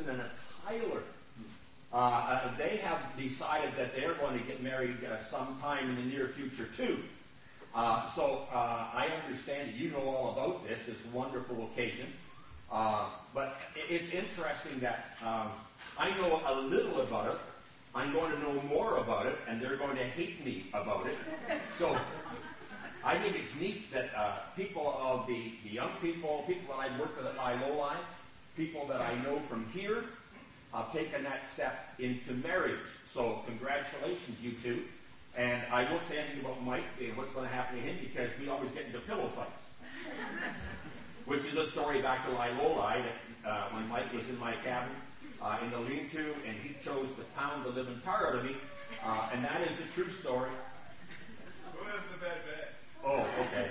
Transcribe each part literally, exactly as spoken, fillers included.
and a Tyler. Uh, uh, they have decided that they're going to get married uh, sometime in the near future too. Uh, so uh, I understand that you know all about this, this wonderful occasion. Uh, but it's interesting that um, I know a little about it. I'm going to know more about it, and they're going to hate me about it. So I think it's neat that uh, people of the, the young people, people that I've worked with at Iloli, people that I know from here, have taken that step into marriage. So congratulations, you two. And I won't say anything about Mike and what's going to happen to him because we always get into pillow fights. Which is a story back to Iloli that uh, when Mike was in my cabin uh, in the lean-to and he chose to pound the living tar out of me. Uh, and that is the true story. Who has the bad bag? Oh, okay.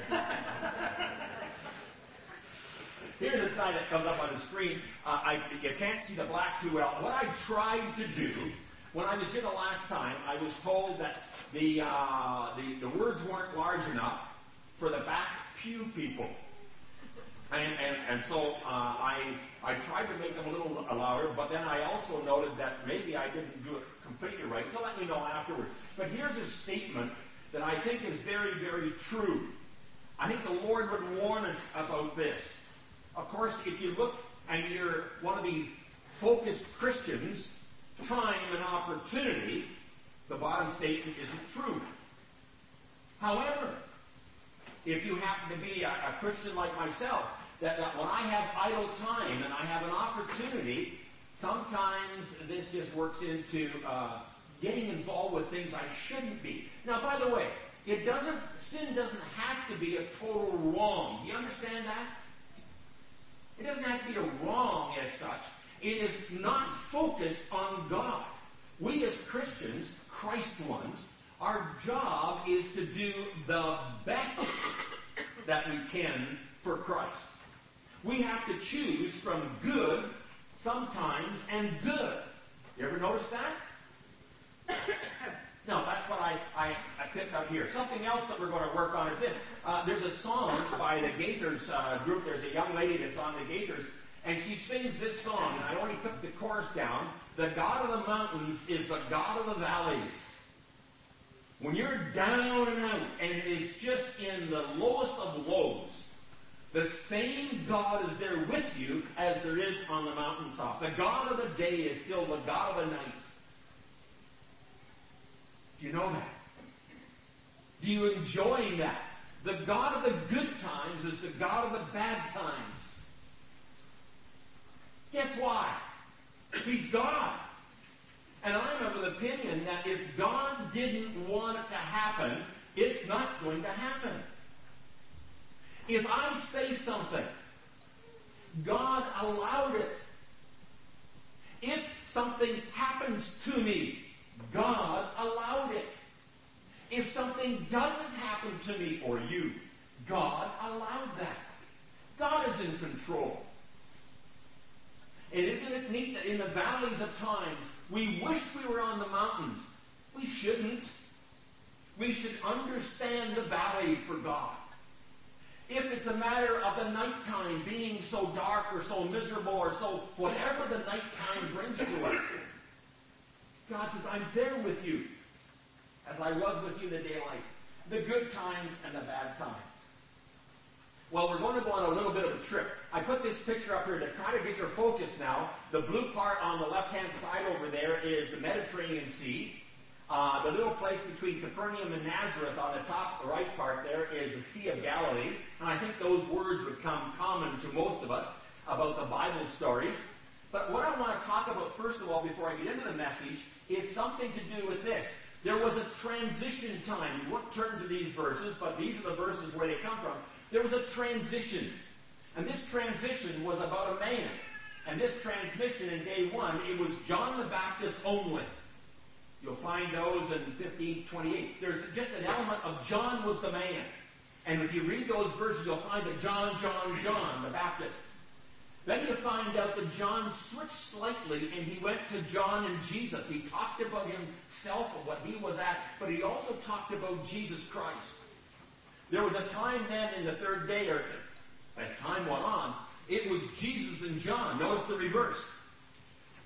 Here's the sign that comes up on the screen. Uh, I, you can't see the black too well. What I tried to do, when I was here the last time, I was told that the, uh, the, the words weren't large enough for the back pew people. And, and, and so uh, I, I tried to make them a little louder, but then I also noted that maybe I didn't do it completely right. So let me know afterwards. But here's a statement that I think is very, very true. I think the Lord would warn us about this. Of course, if you look and you're one of these focused Christians, time and opportunity, the bottom statement isn't true. However, if you happen to be a, a Christian like myself, that, that when I have idle time and I have an opportunity, sometimes this just works into uh, getting involved with things I shouldn't be. Now, by the way, it doesn't, sin doesn't have to be a total wrong. Do you understand that? It doesn't have to be a wrong as such. It is not focused on God. We as Christians, Christ ones, our job is to do the best that we can for Christ. We have to choose from good sometimes and good. You ever notice that? No, that's what I, I, I picked up here. Something else that we're going to work on is this. Uh, there's a song by the Gaithers uh, group. There's a young lady that's on the Gaithers, and she sings this song, and I only took the chorus down. The God of the mountains is the God of the valleys. When you're down and out, and it's just in the lowest of lows, the same God is there with you as there is on the mountaintop. The God of the day is still the God of the night. Do you know that? Do you enjoy that? The God of the good times is the God of the bad times. Guess why? He's God. And I'm of the opinion that if God didn't want it to happen, it's not going to happen. If I say something, God allowed it. If something happens to me, God allowed it. If something doesn't happen to me or you, God allowed that. God is in control. And isn't it neat that in the valleys of times, we wish we were on the mountains. We shouldn't. We should understand the valley for God. If it's a matter of the nighttime being so dark or so miserable or so whatever the nighttime brings to us, God says, I'm there with you, as I was with you in the daylight, the good times and the bad times. Well, we're going to go on a little bit of a trip. I put this picture up here to kind of get your focus now. The blue part on the left-hand side over there is the Mediterranean Sea. Uh, the little place between Capernaum and Nazareth on the top, the right part there, is the Sea of Galilee. And I think those words would come common to most of us about the Bible stories. But what I want to talk about, first of all, before I get into the message, is something to do with this. There was a transition time. You won't turn to these verses, but these are the verses where they come from. There was a transition. And this transition was about a man. And this transmission in day one, it was John the Baptist only. You'll find those in fifteen twenty-eight. There's just an element of John was the man. And if you read those verses, you'll find that John, John, John, the Baptist. Then you find out that John switched slightly and he went to John and Jesus. He talked about himself and what he was at, but he also talked about Jesus Christ. There was a time then in the third day, or as time went on, it was Jesus and John. Notice the reverse.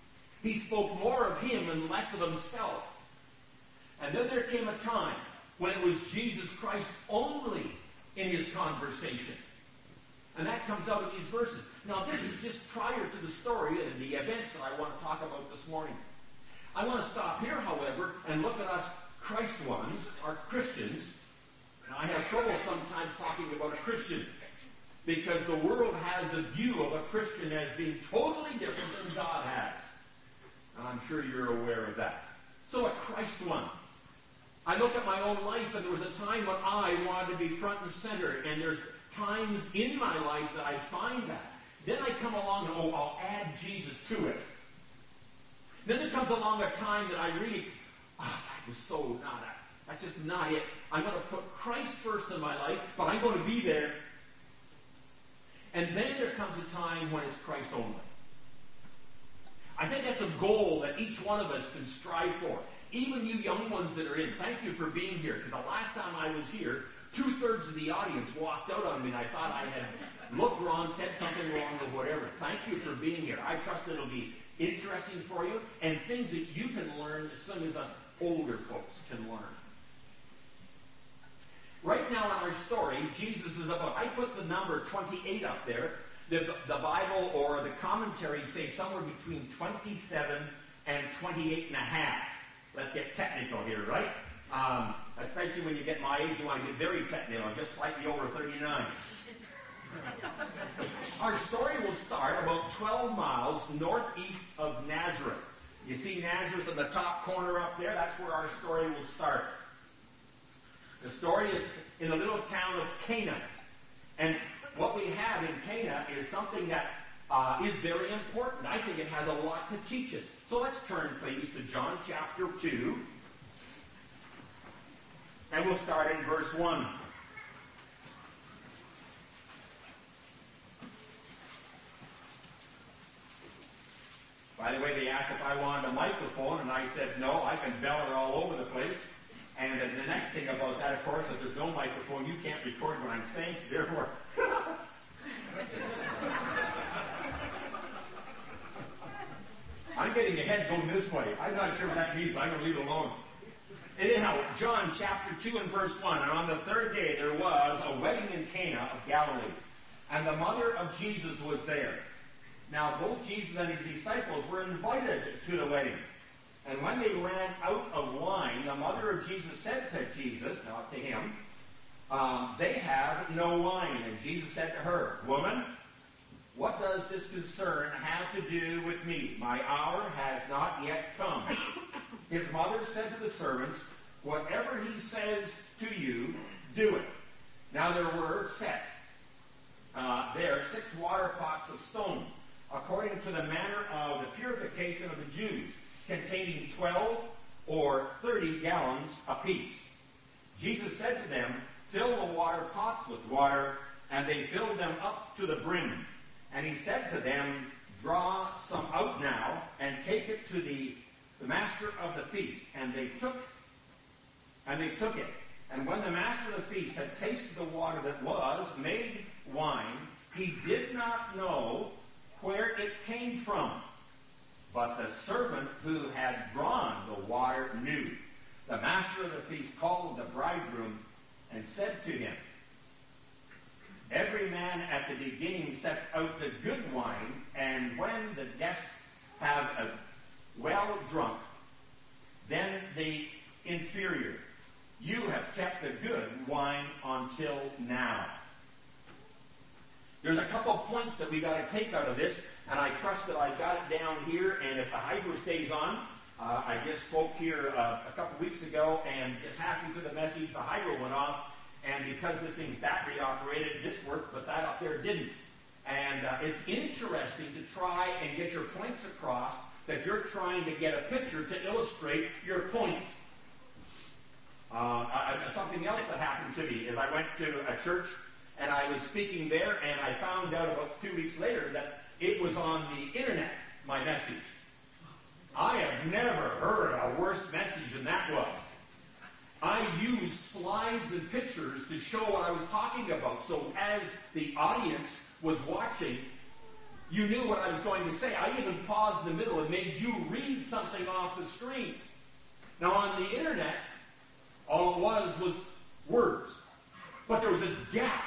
He spoke more of him and less of himself. And then there came a time when it was Jesus Christ only in his conversation. And that comes out of these verses. Now, this is just prior to the story and the events that I want to talk about this morning. I want to stop here, however, and look at us Christ ones, our Christians. And I have trouble sometimes talking about a Christian, because the world has the view of a Christian as being totally different than God has. And I'm sure you're aware of that. So a Christ one. I look at my own life, and there was a time when I wanted to be front and center, and there's times in my life that I find that. Then I come along and, oh, I'll add Jesus to it. Then there comes along a time that I really, oh, that was so not, that. that's just not it. I'm going to put Christ first in my life, but I'm going to be there. And then there comes a time when it's Christ only. I think that's a goal that each one of us can strive for. Even you young ones that are in, thank you for being here, because the last time I was here, two-thirds of the audience walked out on me, and I thought I had looked wrong, said something wrong, or whatever. Thank you for being here. I trust it'll be interesting for you, and things that you can learn as soon as us older folks can learn. Right now in our story, Jesus is about, I put the number twenty-eight up there. The, the Bible or the commentaries say somewhere between twenty-seven and twenty-eight and a half. Let's get technical here, right? Um, especially when you get my age, you want to get very technical, just slightly over thirty-nine. Our story will start about twelve miles northeast of Nazareth. You see Nazareth in the top corner up there? That's where our story will start. The story is in the little town of Cana. And what we have in Cana is something that uh, is very important. I think it has a lot to teach us. So let's turn, please, to John chapter two. And we'll start in verse one. By the way, they asked if I wanted a microphone, and I said, no, I can bell it all over the place. And the, the next thing about that, of course, if there's no microphone, you can't record what I'm saying, so therefore... I'm getting ahead going this way. I'm not sure what that means, but I'm going to leave it alone. Anyhow, John chapter two and verse one, and on the third day there was a wedding in Cana of Galilee, and the mother of Jesus was there. Now both Jesus and his disciples were invited to the wedding. And when they ran out of wine, the mother of Jesus said to Jesus, not to him, um, they have no wine. And Jesus said to her, Woman, what does this concern have to do with me? My hour has not yet come. His mother said to the servants, Whatever he says to you, do it. Now there were set uh, there six water pots of stone, according to the manner of the purification of the Jews, containing twelve or thirty gallons apiece. Jesus said to them, Fill the water pots with water, and they filled them up to the brim. And he said to them, Draw some out now, and take it to the, the master of the feast. And they took, and they took it. And when the master of the feast had tasted the water that was made wine, he did not know where it came from. But the servant who had drawn the water knew. The master of the feast called the bridegroom and said to him, Every man at the beginning sets out the good wine, and when the guests have a well drunk, then the inferior. You have kept the good wine until now. There's a couple of points that we got to take out of this, and I trust that I got it down here, and if the hydro stays on, uh, I just spoke here uh, a couple weeks ago, and just halfway through the message, the hydro went off, and because this thing's battery operated, this worked, but that up there didn't. And uh, it's interesting to try and get your points across, that you're trying to get a picture to illustrate your point. Uh, I, something else that happened to me is I went to a church, and I was speaking there, and I found out about two weeks later that it was on the internet, my message. I have never heard a worse message than that was. I used slides and pictures to show what I was talking about. So as the audience was watching, You knew what I was going to say. I even paused in the middle and made you read something off the screen. Now on the internet, all it was was words. But there was this gap.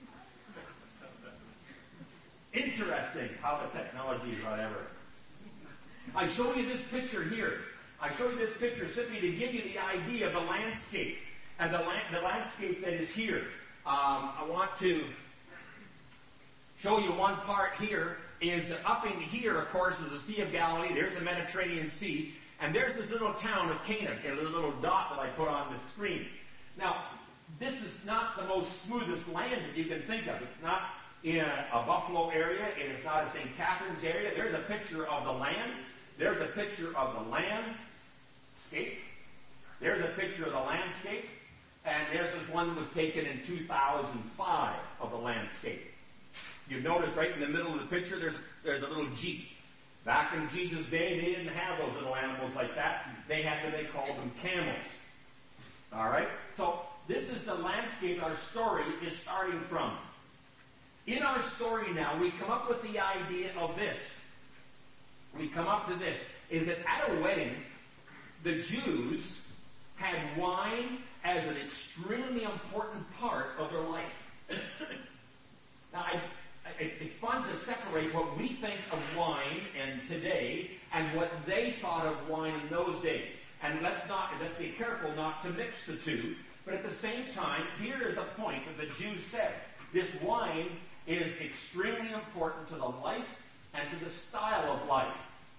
Interesting how the technology, whatever. I show you this picture here. I show you this picture simply to give you the idea of the landscape. And the, la- the landscape that is here. Um, I want to show you one part here. Is that up in here, of course, is the Sea of Galilee. There's the Mediterranean Sea. And there's this little town of Cana, a little dot that I put on the screen. Now, this is not the most smoothest land that you can think of. It's not in a, a Buffalo area. It is not a Saint Catharines area. There's a picture of the land. There's a picture of the landscape. There's a picture of the landscape. And there's this one that was taken in two thousand five of the landscape. You notice right in the middle of the picture, there's there's a little Jeep. Back in Jesus' day, they didn't have those little animals like that. They had what they called them camels. All right? So this is the landscape our story is starting from. In our story now, we come up with the idea of this. We come up to this, is that at a wedding, the Jews had wine as an extremely important part of their life. Now, I, it's, it's fun to separate what we think of wine and today and what they thought of wine in those days. And let's not, let's be careful not to mix the two. But at the same time, here is a point that the Jews said. This wine is extremely important to the life and to the style of life.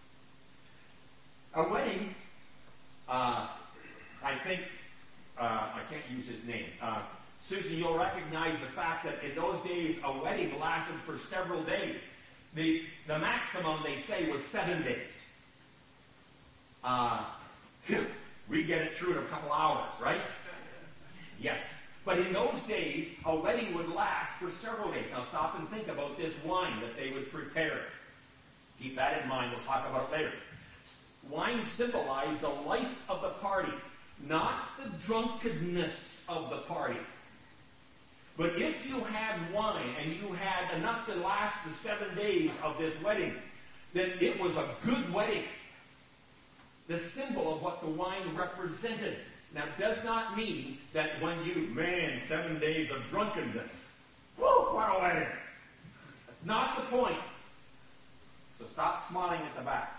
A wedding, uh, I think, uh, I can't use his name. Uh, Susan, you'll recognize the fact that in those days, a wedding lasted for several days. The, the maximum, they say, was seven days. Uh, we get it through in a couple hours, right? Yes. But in those days, a wedding would last for several days. Now stop and think about this wine that they would prepare. Keep that in mind. We'll talk about it later. Wine symbolized the life of the party, not the drunkenness of the party. But if you had wine and you had enough to last the seven days of this wedding, then it was a good wedding. The symbol of what the wine represented. Now, it does not mean that when you, man, seven days of drunkenness. Woo, what a wedding. That's not the point. So stop smiling at the back.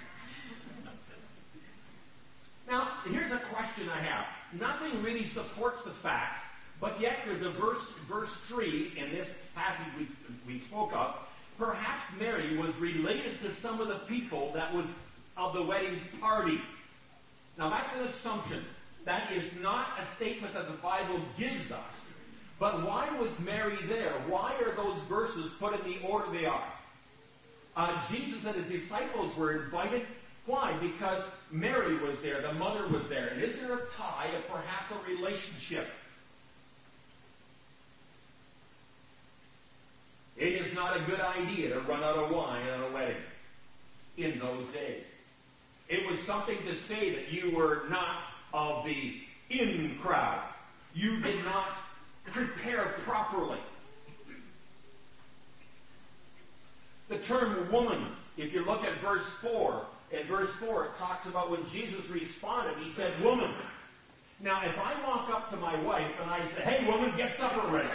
Now, here's a question I have. Nothing really supports the fact, but yet there's a verse, verse three in this passage we, we spoke of. Perhaps Mary was related to some of the people that was of the wedding party. Now, that's an assumption. That is not a statement that the Bible gives us. But why was Mary there? Why are those verses put in the order they are? Uh, Jesus and his disciples were invited. Why? Because Mary was there, the mother was there. And is there a tie of perhaps a relationship? It is not a good idea to run out of wine at a wedding in those days. It was something to say that you were not of the in crowd. You did not prepare properly. The term woman, if you look at verse four, in verse four it talks about when Jesus responded, he said, woman. Now, if I walk up to my wife and I say, hey, woman, get supper ready.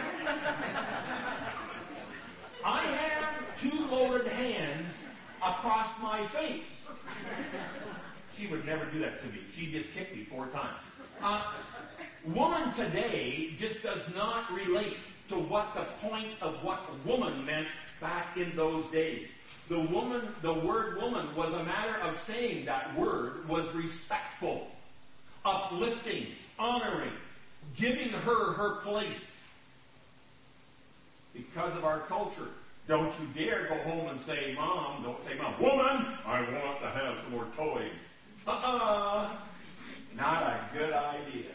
I have two loaded hands across my face. She would never do that to me. She just kicked me four times. Uh, woman today just does not relate to what the point of what woman meant back in those days. The woman, the word woman was a matter of saying that word was respectful, uplifting, honoring, giving her her place. Because of our culture, don't you dare go home and say, Mom, don't say, Mom, woman, I want to have some more toys. Uh-uh. Not a good idea.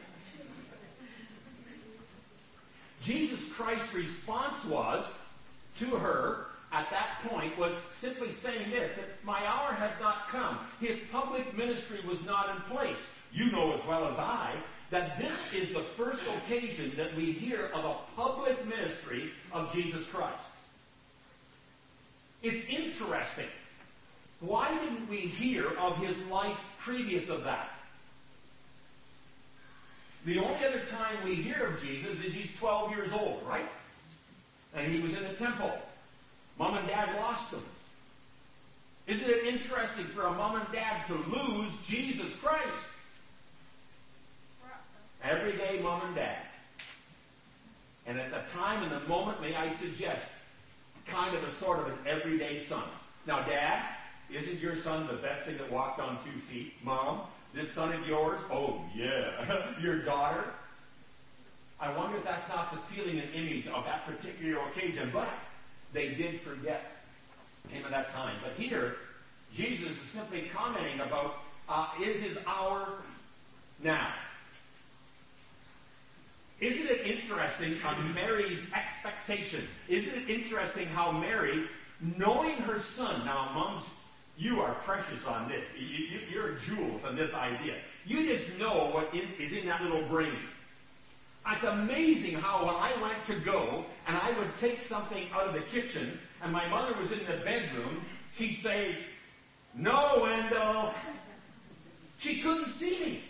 Jesus Christ's response was to her at that point was simply saying this, that my hour has not come. His public ministry was not in place. You know as well as I that this is the first occasion that we hear of a public ministry of Jesus Christ. It's interesting. Why didn't we hear of his life previous of that? The only other time we hear of Jesus is he's twelve years old, right? And he was in the temple. Mom and Dad lost him. Isn't it interesting for a mom and dad to lose Jesus Christ? Every day, mom and dad. And at the time and the moment, may I suggest, kind of a sort of an everyday son. Now, Dad, isn't your son the best thing that walked on two feet? Mom, this son of yours? Oh, yeah. Your daughter? I wonder if that's not the feeling and image of that particular occasion. But they did forget him at that time. But here, Jesus is simply commenting about, uh, is his hour now? Isn't it interesting on Mary's expectation? Isn't it interesting how Mary, knowing her son, now moms, you are precious on this. You, you, you're jewels on this idea. You just know what in, is in that little brain. It's amazing how when I went to go and I would take something out of the kitchen and my mother was in the bedroom, she'd say, "No, Wendell." She couldn't see me.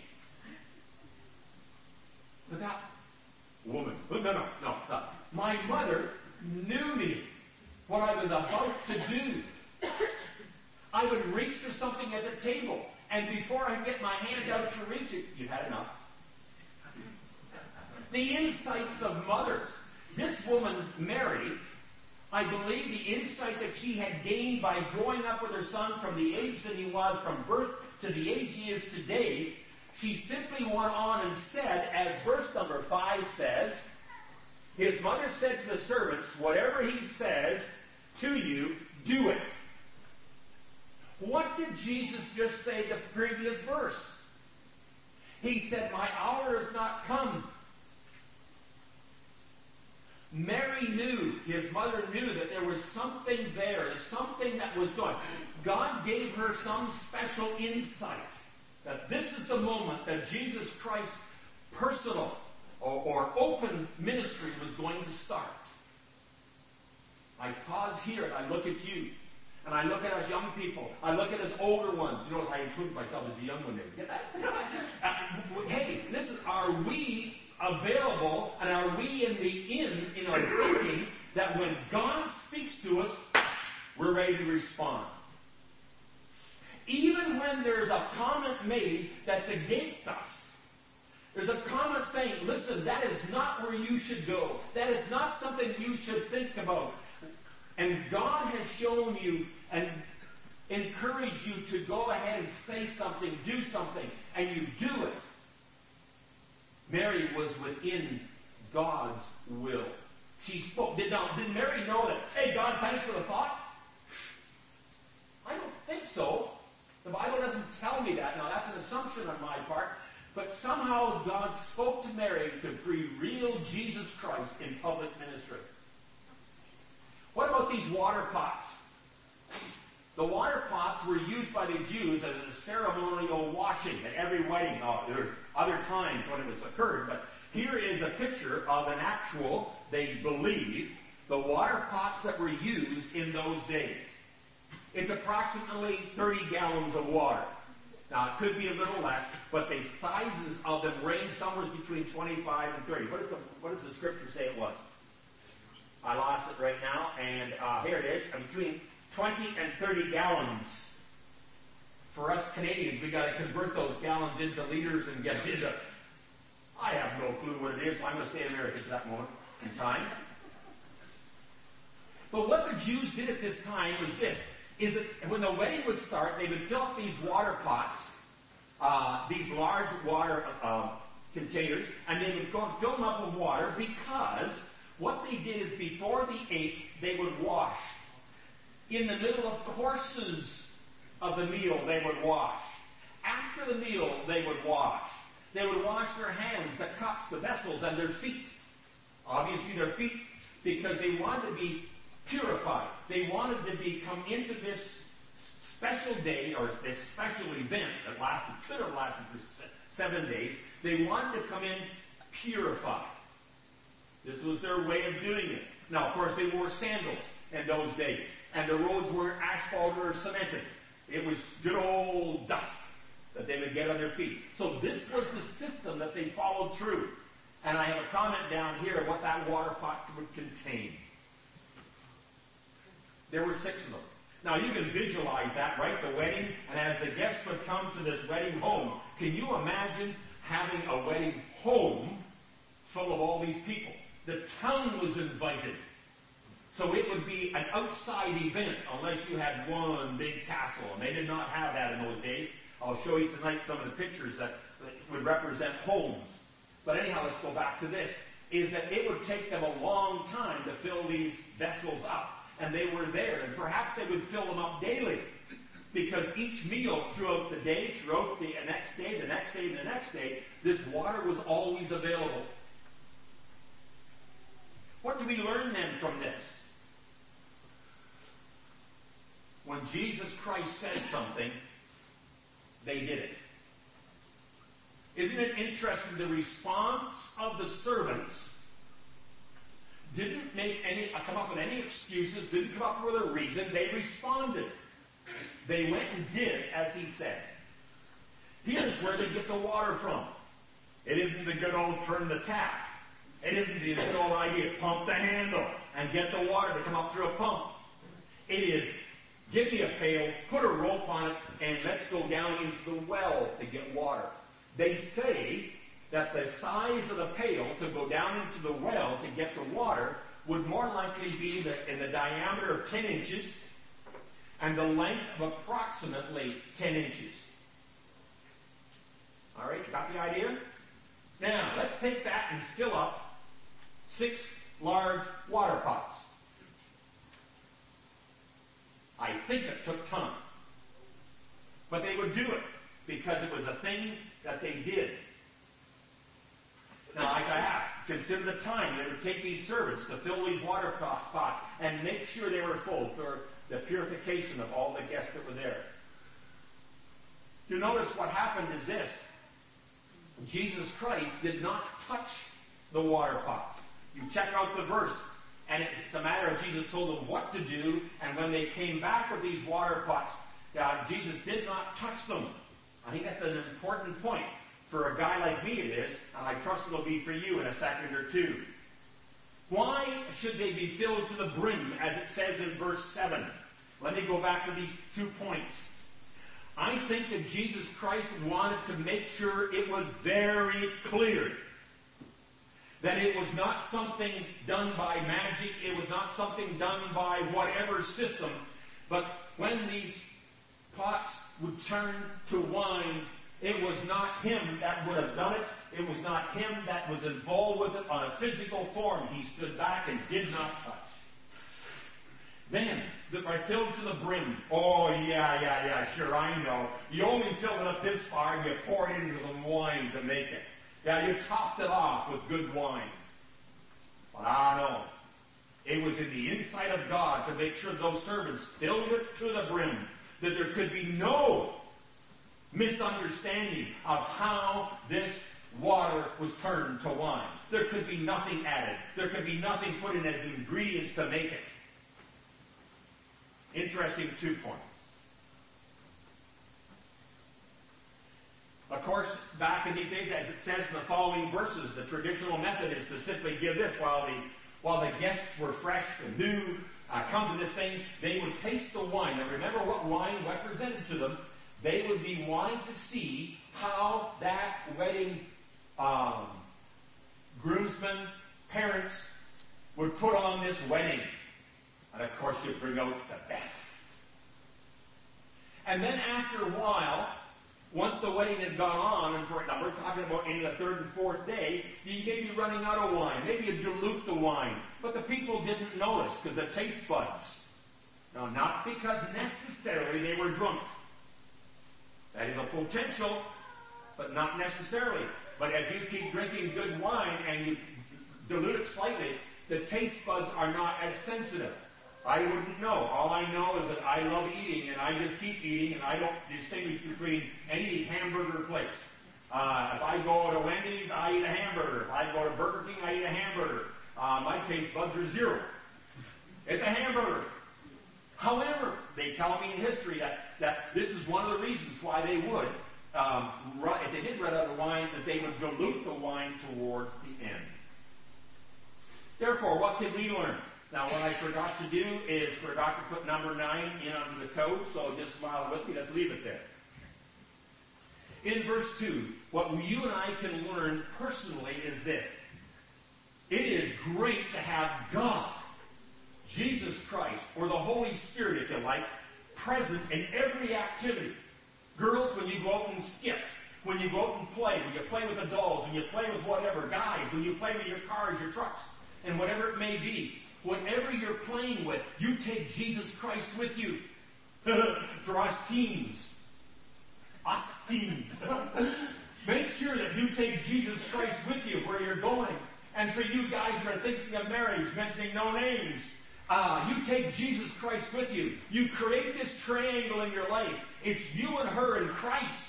But that woman, no, no, no, no. My mother knew me, what I was about to do. I would reach for something at the table, and before I get my hand out to reach it, you've had enough. The insights of mothers. This woman, Mary, I believe the insight that she had gained by growing up with her son from the age that he was from birth to the age he is today, she simply went on and said, as verse number five says, his mother said to the servants, "Whatever he says to you, do it." What did Jesus just say the previous verse? He said, "My hour has not come." Mary knew, his mother knew that there was something there, something that was going. God gave her some special insight that this is the moment that Jesus Christ's personal or, or open ministry was going to start. I pause here and I look at you. And I look at us young people. I look at us older ones. You know, I include myself as a young one there. Get that? uh, hey, listen, are we available and are we in the in in our thinking that when God speaks to us, we're ready to respond? Even when there's a comment made that's against us, there's a comment saying, "Listen, that is not where you should go. That is not something you should think about." And God has shown you and encouraged you to go ahead and say something, do something, and you do it. Mary was within God's will. She spoke. Did, now, did Mary know that, "Hey, God, thanks for the thought"? I don't think so. The Bible doesn't tell me that. Now, that's an assumption on my part. But somehow God spoke to Mary to reveal Jesus Christ in public ministry. What about these water pots? The water pots were used by the Jews as a ceremonial washing at every wedding. Oh, there were other times when it was occurred, but here is a picture of an actual, they believe, the water pots that were used in those days. It's approximately thirty gallons of water. Now, it could be a little less, but the sizes of them range somewhere between twenty-five and thirty. What, is the, what does the scripture say it was? I lost it right now, and uh, here it is. Between twenty and thirty gallons. For us Canadians, we got to convert those gallons into liters and get into. I have no clue what it is, so I'm going to stay American at that moment in time. But what the Jews did at this time was this: is that when the wedding would start, they would fill up these water pots, uh, these large water uh, containers, and they would go and fill them up with water because what they did is before they ate, they would wash. In the middle of courses of the meal, they would wash. After the meal, they would wash. They would wash their hands, the cups, the vessels, and their feet. Obviously their feet, because they wanted to be purified. They wanted to be come into this special day, or this special event that lasted, could have lasted for seven days. They wanted to come in purified. This was their way of doing it. Now, of course, they wore sandals in those days. And the roads weren't asphalted or cemented. It was good old dust that they would get on their feet. So this was the system that they followed through. And I have a comment down here of what that water pot would contain. There were six of them. Now you can visualize that, right? The wedding, and as the guests would come to this wedding home, can you imagine having a wedding home full of all these people? The town was invited. So it would be an outside event unless you had one big castle, and they did not have that in those days. I'll show you tonight some of the pictures that, that would represent homes. But anyhow, let's go back to this, is that it would take them a long time to fill these vessels up. And they were there, and perhaps they would fill them up daily. Because each meal throughout the day, throughout the next day, the next day, and the next day, this water was always available. What do we learn then from this? When Jesus Christ says something, they did it. Isn't it interesting? The response of the servants didn't make any, come up with any excuses, didn't come up with a reason. They responded. They went and did as he said. Here's where they get the water from. It isn't the good old turn the tap. It isn't the good old idea, pump the handle and get the water to come up through a pump. It is, give me a pail, put a rope on it, and let's go down into the well to get water. They say that the size of the pail to go down into the well to get the water would more likely be the, in the diameter of ten inches and the length of approximately ten inches. All right, you got the idea? Now, let's take that and fill up six large water pots. I think it took time. But they would do it because it was a thing that they did. Now, like I asked, consider the time they would take these servants to fill these water pots and make sure they were full for the purification of all the guests that were there. You notice what happened is this. Jesus Christ did not touch the water pots. You check out the verse, and it's a matter of Jesus told them what to do, and when they came back with these water pots, uh, Jesus did not touch them. I think that's an important point. For a guy like me it is, and I trust it'll be for you in a second or two. Why should they be filled to the brim, as it says in verse seven? Let me go back to these two points. I think that Jesus Christ wanted to make sure it was very clear that it was not something done by magic, it was not something done by whatever system, but when these pots would turn to wine, it was not him that would have done it. It was not him that was involved with it on a physical form. He stood back and did not touch. Then, I filled to the brim. Oh, yeah, yeah, yeah, sure, I know. You only filled it up this far and you poured it into the wine to make it. Yeah, you topped it off with good wine. But I know. It was in the insight of God to make sure those servants filled it to the brim, that there could be no misunderstanding of how this water was turned to wine. There could be nothing added. There could be nothing put in as ingredients to make it. Interesting two points. Of course, back in these days, as it says in the following verses, the traditional method is to simply give this while the while the guests were fresh and new, uh, come to this thing, they would taste the wine. Now remember what wine represented to them. They would be wanting to see how that wedding um, groomsmen, parents, would put on this wedding. And of course you bring out the best. And then after a while, once the wedding had gone on, and for, now we're talking about in the third and fourth day, you may be running out of wine. Maybe you dilute the wine. But the people didn't notice because the taste buds. Now, not because necessarily they were drunk. That is a potential, but not necessarily. But if you keep drinking good wine and you dilute it slightly, the taste buds are not as sensitive. I wouldn't know. All I know is that I love eating, and I just keep eating, and I don't distinguish between any hamburger place. Uh, if I go to Wendy's, I eat a hamburger. If I go to Burger King, I eat a hamburger. Uh, my taste buds are zero. It's a hamburger. However, they tell me in history that, that this is one of the reasons why they would, um, run, if they did run out of wine, that they would dilute the wine towards the end. Therefore, what can we learn? Now, what I forgot to do is forgot to put number nine in under the code, so just smile with me. Let's leave it there. In verse two, what you and I can learn personally is this. It is great to have God, Jesus Christ, or the Holy Spirit, if you like, present in every activity. Girls, when you go out and skip, when you go out and play, when you play with the dolls, when you play with whatever, guys, when you play with your cars, your trucks, and whatever it may be, whatever you're playing with, you take Jesus Christ with you. For us teens, us teens, make sure that you take Jesus Christ with you where you're going. And for you guys who are thinking of marriage, mentioning no names, uh, you take Jesus Christ with you. You create this triangle in your life. It's you and her and Christ.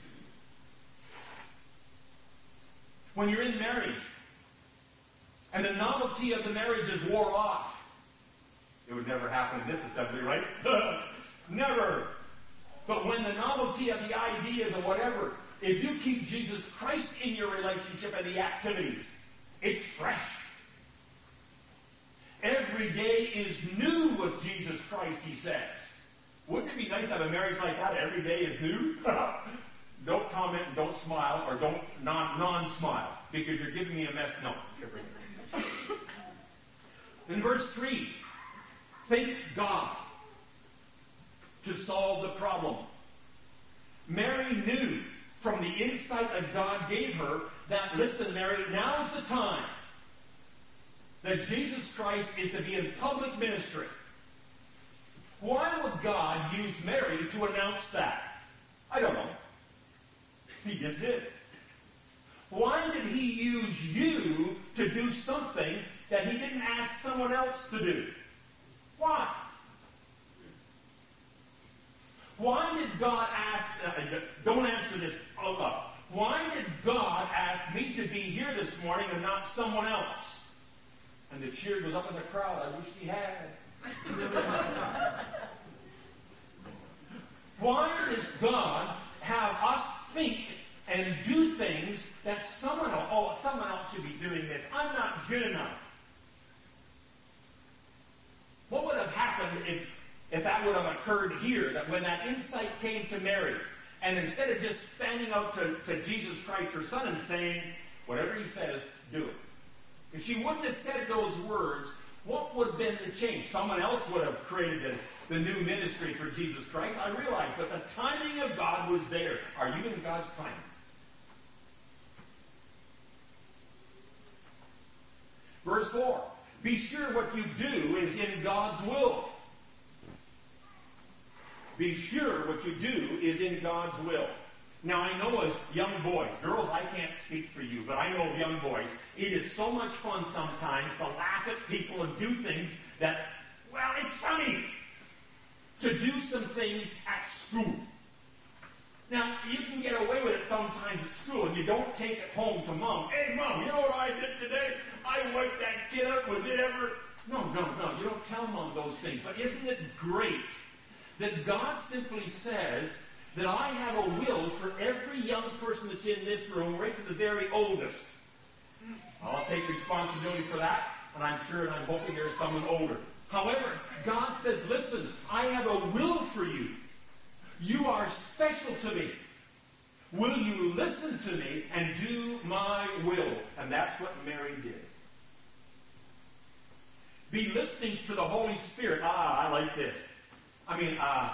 When you're in marriage, and the novelty of the marriage is wore off. It would never happen in this assembly, right? Never. But when the novelty of the ideas or whatever, if you keep Jesus Christ in your relationship and the activities, it's fresh. Every day is new with Jesus Christ, he says. Wouldn't it be nice to have a marriage like that? Every day is new? Don't comment, don't smile, or don't non, non-smile, because you're giving me a mess. No. In verse three, thank God to solve the problem. Mary knew from the insight that God gave her that, listen, Mary, now's the time that Jesus Christ is to be in public ministry. Why would God use Mary to announce that? I don't know. He just did. Why did he use you to do something that he didn't ask someone else to do? Why? Why did God ask, uh, don't answer this out loud. Why did God ask me to be here this morning and not someone else? And the cheer goes up in the crowd. I wish he had. Why does God have us think and do things that someone else, oh, someone else should be doing this. I'm not good enough. What would have happened if, if that would have occurred here, that when that insight came to Mary, and instead of just fanning out to, to Jesus Christ, her son, and saying, whatever he says, do it. If she wouldn't have said those words, what would have been the change? Someone else would have created the, the new ministry for Jesus Christ. I realize, but the timing of God was there. Are you in God's timing? Verse four, be sure what you do is in God's will. Be sure what you do is in God's will. Now I know as young boys, girls, I can't speak for you, but I know of young boys, it is so much fun sometimes to laugh at people and do things that, well, it's funny to do some things at school. Now, you can get away with it sometimes at school, and you don't take it home to mom. Hey, mom, you know what I did today? I wiped that kid out. Was it ever? No, no, no. You don't tell mom those things. But isn't it great that God simply says that I have a will for every young person that's in this room, right to the very oldest. I'll take responsibility for that, and I'm sure and I'm hoping there's someone older. However, God says, listen, I have a will for you. You are special to me. Will you listen to me and do my will? And that's what Mary did. Be listening to the Holy Spirit. Ah, I like this. I mean, uh,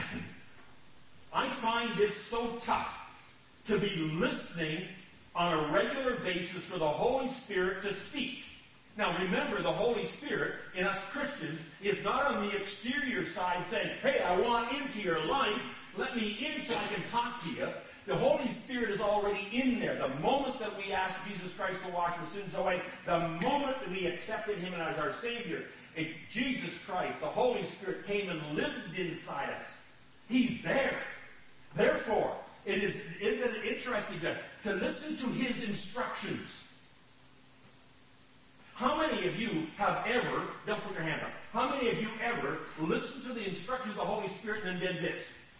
I find this so tough to be listening on a regular basis for the Holy Spirit to speak. Now remember, the Holy Spirit in us Christians is not on the exterior side saying, hey, I want into your life, let me in so I can talk to you. The Holy Spirit is already in there. The moment that we ask Jesus Christ to wash our sins away, the moment that we accepted Him as our Savior, it, Jesus Christ, the Holy Spirit came and lived inside us. He's there. Therefore, it is, isn't it interesting to, to listen to His instructions? How many of you have ever, don't put your hand up, How many of you ever listened to the instructions of the Holy Spirit and then did this?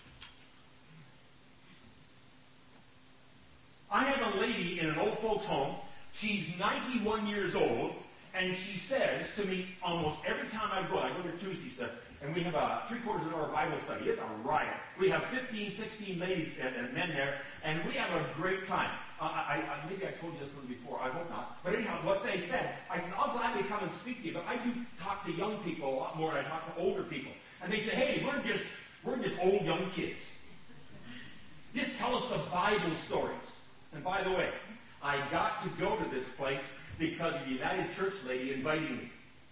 I have a lady in an old folks' home. She's ninety-one years old, and she says to me almost every time I go, I go to Tuesday stuff, and we have a three-quarters of an hour Bible study. It's a riot. We have fifteen, sixteen ladies and, and men there, and we have a great time. Uh, I, I, maybe I told you this one before. I hope not. But anyhow, what they said, I said, I'll gladly come and speak to you, but I do talk to young people a lot more than I talk to older people. And they say, hey, we're just, we're just old young kids. Just tell us the Bible stories. And by the way, I got to go to this place because the United Church lady invited me.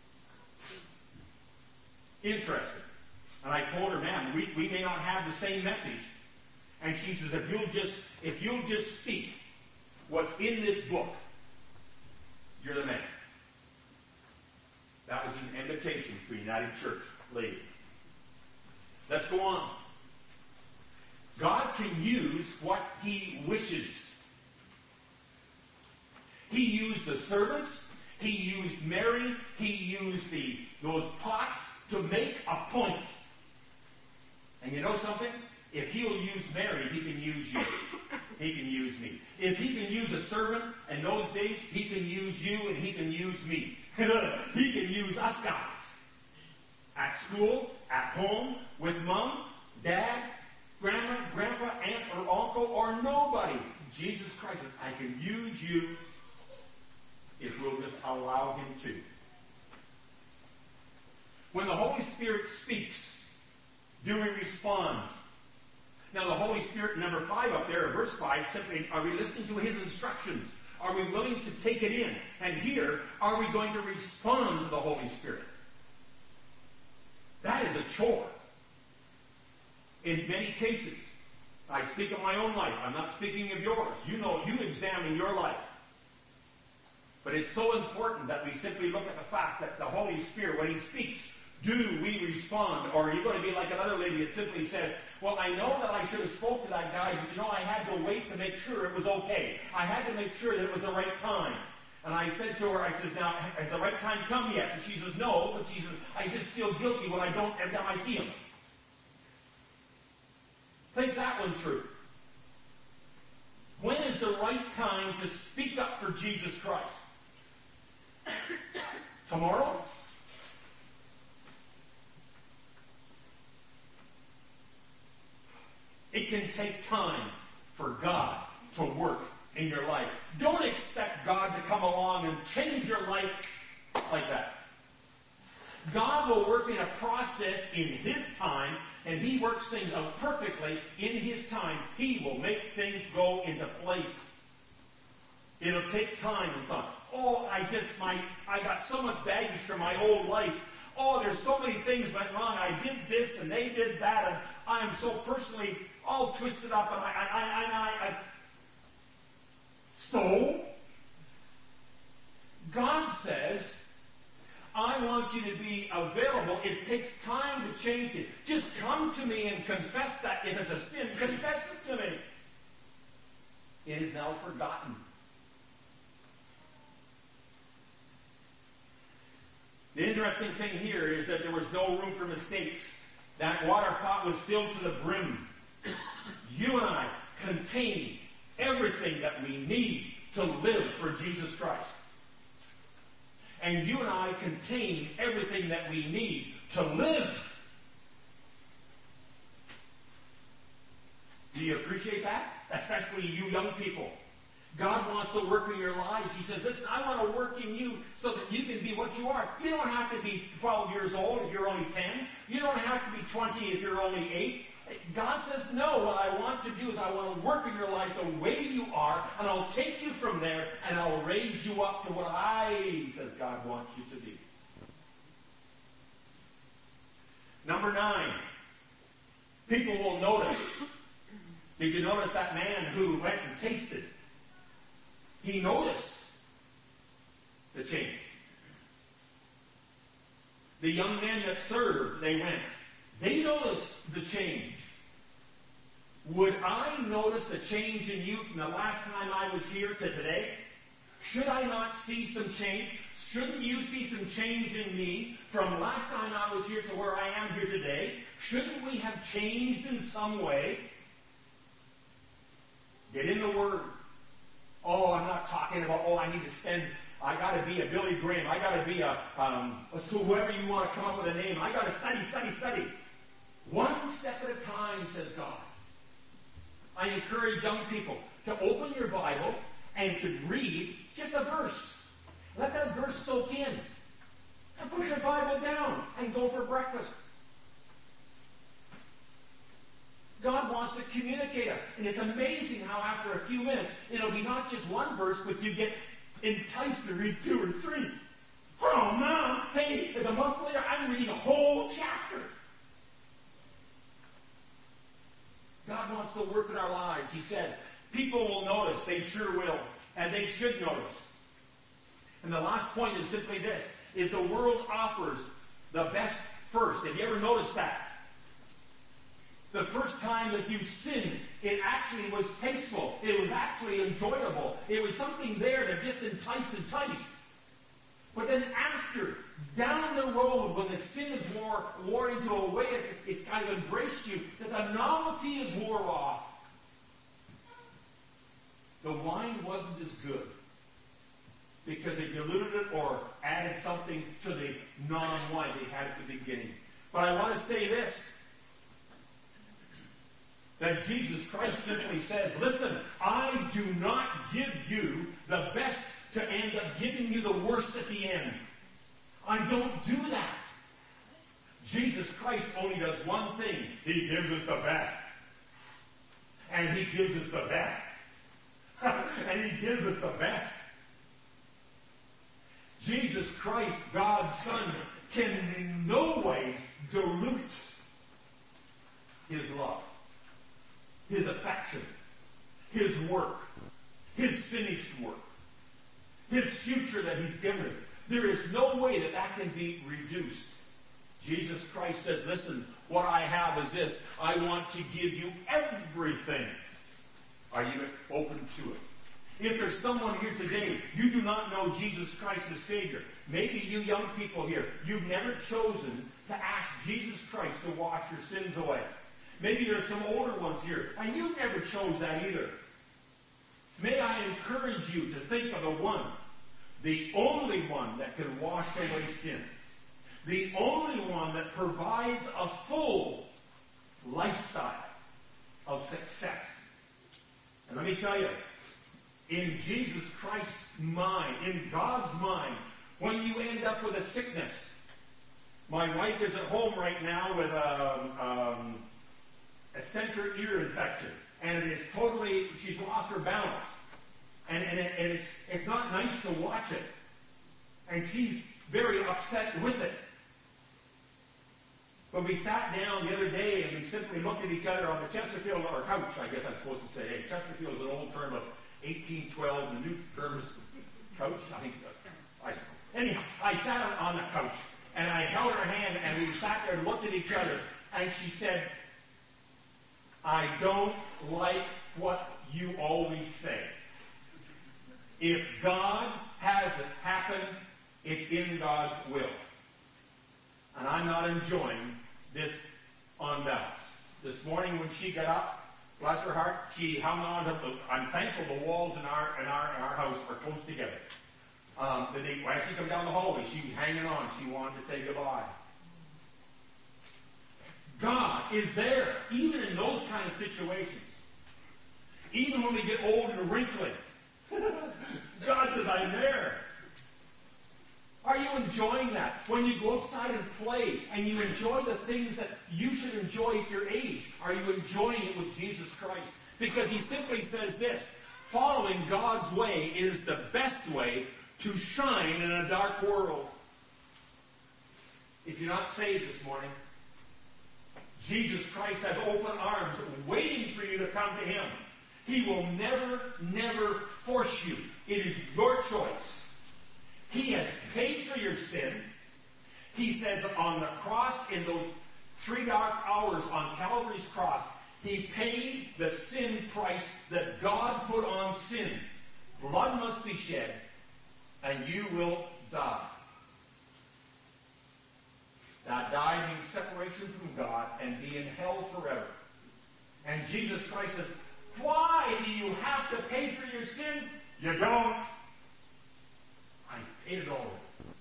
Interesting. And I told her, ma'am, we, we may not have the same message. And she says, if you'll just, if you'll just speak what's in this book, you're the man. That was an invitation to United Church lady. Let's go on. God can use what He wishes. He used the servants. He used Mary. He used the those pots to make a point. And you know something? If He'll use Mary, He can use you. He can use me. If He can use a servant in those days, He can use you and He can use me. He can use us guys. At school, at home, with mom, dad, grandma, grandpa, aunt, or uncle, or nobody. Jesus Christ says, I can use you if we'll just allow Him to. When the Holy Spirit speaks, do we respond? Now the Holy Spirit, number five up there, verse five, simply, are we listening to His instructions? Are we willing to take it in? And here, are we going to respond to the Holy Spirit? That is a chore. In many cases, I speak of my own life. I'm not speaking of yours. You know, you examine your life. But it's so important that we simply look at the fact that the Holy Spirit, when He speaks, do we respond? Or are you going to be like another lady that simply says, well, I know that I should have spoke to that guy, but you know, I had to wait to make sure it was okay. I had to make sure that it was the right time. And I said to her, I said, now, has the right time come yet? And she says, no, but she says, I just feel guilty when I don't, every time I see him. Think that one through. When is the right time to speak up for Jesus Christ? Tomorrow? It can take time for God to work in your life. Don't expect God to come along and change your life like that. God will work in a process in His time, and He works things out perfectly in His time. He will make things go into place. It'll take time and so on. Oh, I just, my, I got so much baggage from my old life. Oh, there's so many things went wrong. I did this and they did that, and I am so personally all twisted up, and I, I, I, I, I. So, God says, I want you to be available. It takes time to change it. Just come to me and confess that. If it's a sin, confess it to me. It is now forgotten. The interesting thing here is that there was no room for mistakes. That water pot was filled to the brim. You and I contain everything that we need to live for Jesus Christ. And you and I contain everything that we need to live. Do you appreciate that? Especially you young people. God wants to work in your lives. He says, listen, I want to work in you so that you can be what you are. You don't have to be twelve years old if you're only ten. You don't have to be twenty if you're only eight. God says, no, what I want to do is I want to work in your life the way you are, and I'll take you from there, and I'll raise you up to what I, says God, wants you to be. Number nine, people will notice. Did you notice that man who went and tasted? He noticed the change. The young men that served, they went. They noticed the change. Would I notice the change in you from the last time I was here to today? Should I not see some change? Shouldn't you see some change in me from last time I was here to where I am here today? Shouldn't we have changed in some way? Get in the Word. Oh, I'm not talking about, oh, I need to spend, I got to be a Billy Graham. I got to be a, um, a, so whoever you want to come up with a name. I got to study, study, study. One step at a time, says God. I encourage young people to open your Bible and to read just a verse. Let that verse soak in. And put your Bible down and go for breakfast. God wants to communicate us. And it's amazing how after a few minutes, it'll be not just one verse, but you get enticed to read two or three. Oh, Mom, hey, a month later, I'm reading a whole chapter. God wants to work in our lives. He says, people will notice. They sure will. And they should notice. And the last point is simply this, is the world offers the best first. Have you ever noticed that? The first time that you sinned, it actually was tasteful. It was actually enjoyable. It was something there that just enticed, enticed. But then after, down the road, when the sin is wore, wore into a way it's, it's kind of embraced you, that the novelty is wore off. The wine wasn't as good because they diluted it or added something to the non-wine they had at the beginning. But I want to say this, that Jesus Christ simply says, listen, I do not give you the best to end up giving you the worst at the end. I don't do that. Jesus Christ only does one thing. He gives us the best. And He gives us the best. And He gives us the best. Jesus Christ, God's Son, can in no way dilute His love, His affection, His work, His finished work, His future that He's given us. There is no way that that can be reduced. Jesus Christ says, listen, what I have is this. I want to give you everything. Are you open to it? If there's someone here today, you do not know Jesus Christ as Savior. Maybe you young people here, you've never chosen to ask Jesus Christ to wash your sins away. Maybe there's some older ones here, and you never chose that either. May I encourage you to think of the one, the only one that can wash away sins. The only one that provides a full lifestyle of success. And let me tell you, in Jesus Christ's mind, in God's mind, when you end up with a sickness, my wife is at home right now with a, um, a center ear infection, and it is totally, she's lost her balance. And, and, it, and it's, it's not nice to watch it. And she's very upset with it. But we sat down the other day and we simply looked at each other on the Chesterfield, or couch, I guess I'm supposed to say. Hey, Chesterfield is an old term of eighteen twelve, and the new term is couch. I think, uh, I, anyhow, I sat on the couch and I held her hand and we sat there and looked at each other, and she said, I don't like what you always say. If God has it happen, it's in God's will. And I'm not enjoying this unbalance. This morning when she got up, bless her heart, she hung on to the, I'm thankful the walls in our in our, in our house are close together. Um, the day, when she come down the hallway, she was hanging on. She wanted to say goodbye. God is there, even in those kind of situations. Even when we get old and wrinkly. God says, I'm there. Are you enjoying that? When you go outside and play and you enjoy the things that you should enjoy at your age, are you enjoying it with Jesus Christ? Because He simply says this, following God's way is the best way to shine in a dark world. If you're not saved this morning, Jesus Christ has open arms waiting for you to come to Him. He will never, never force you. It is your choice. He has paid for your sin. He says on the cross, in those three dark hours on Calvary's cross, He paid the sin price that God put on sin. Blood must be shed. and you will die. Now, die means separation from God and be in hell forever. And Jesus Christ says, why do you have to pay for your sin? You don't. I paid it all.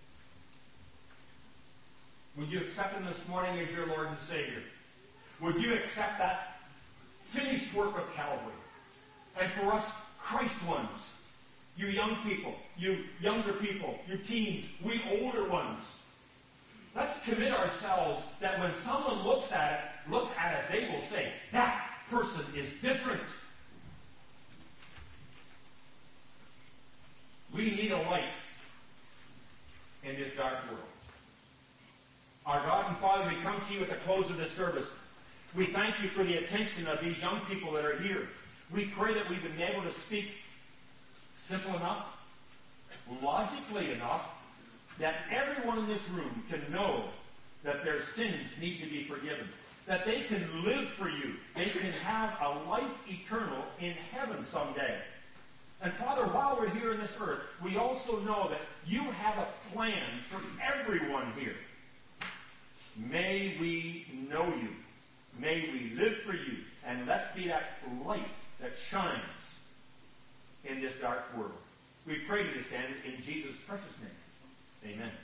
Would you accept Him this morning as your Lord and Savior? Would you accept that finished work of Calvary? And for us, Christ ones, you young people, you younger people, you teens, we older ones, let's commit ourselves that when someone looks at it, looks at us, they will say, that person is different. We need a light in this dark world. Our God and Father, we come to you at the close of this service. We thank you for the attention of these young people that are here. We pray that we've been able to speak simple enough, logically enough, that everyone in this room can know that their sins need to be forgiven, that they can live for you. They can have a life eternal in heaven someday. And Father, while we're here on this earth, we also know that you have a plan for everyone here. May we know you. May we live for you. And let's be that light that shines in this dark world. We pray to this end in Jesus' precious name. Amen.